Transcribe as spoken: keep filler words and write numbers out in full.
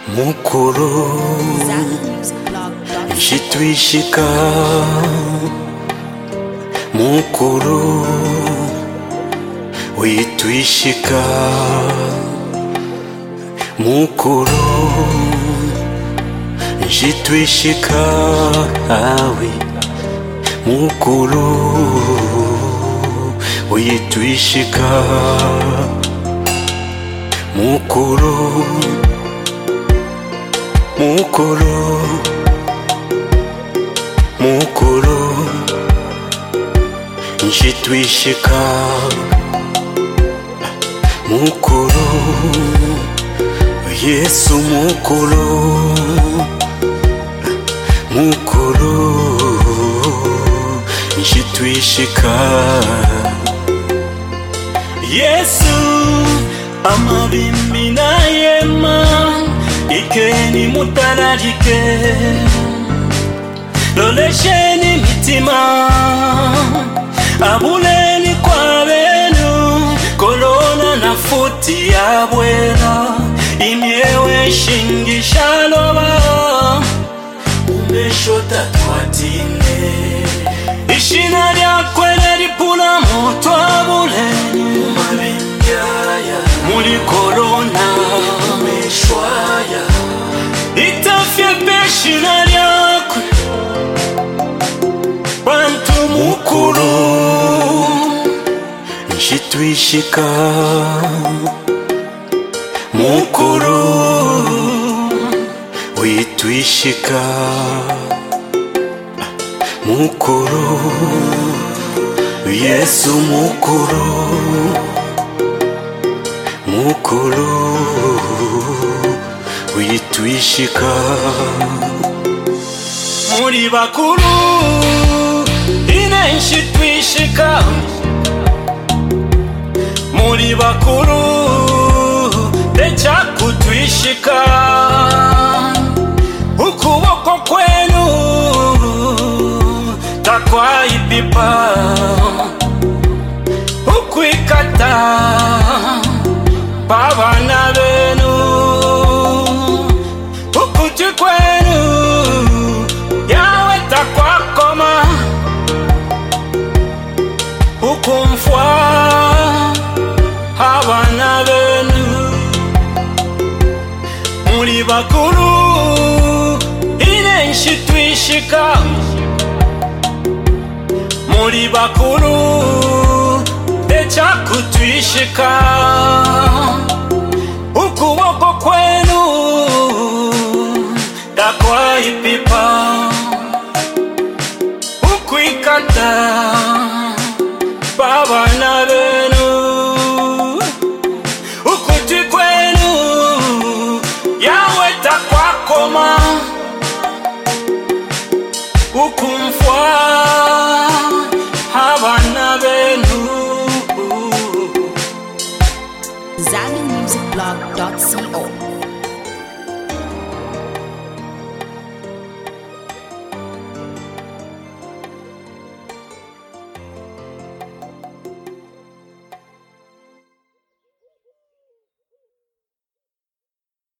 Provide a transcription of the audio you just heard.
mukuru njitwishika mukuru witwishika mukuru njitwishika awi mukuru witwishika mukuru mukuru mukuru njitwishika mukuru Yesu mukuru mukuru njitwishika Yesu amabimbi na yema ikeni mutararike lolesheni mitima abuleni kwa benu kolona na futi ya bwera imyewe shingisha loba umeshota twatine ishina lya kwele lipula moto abuleni umabinjaya muli kolona umeshwaya itafye peshina lyakwe bantu mukuru njitwishika mukuru witwishika mukuru Yesu mukuru mukuru witwishika muri bakuru ine njitwishika muri bakuru decha kutwishika ukuboko kwenu takwa ipipa ukwikata babana benu ukuti kwenu yawe takwa koma ukumfwa abana benu muri bakuru ine njitwishika muri bakuru decha kutwishika ukuboko kwenu takwa ipipa ukwikata babana benu ukuti kwenu yawe takwa koma ukumfwa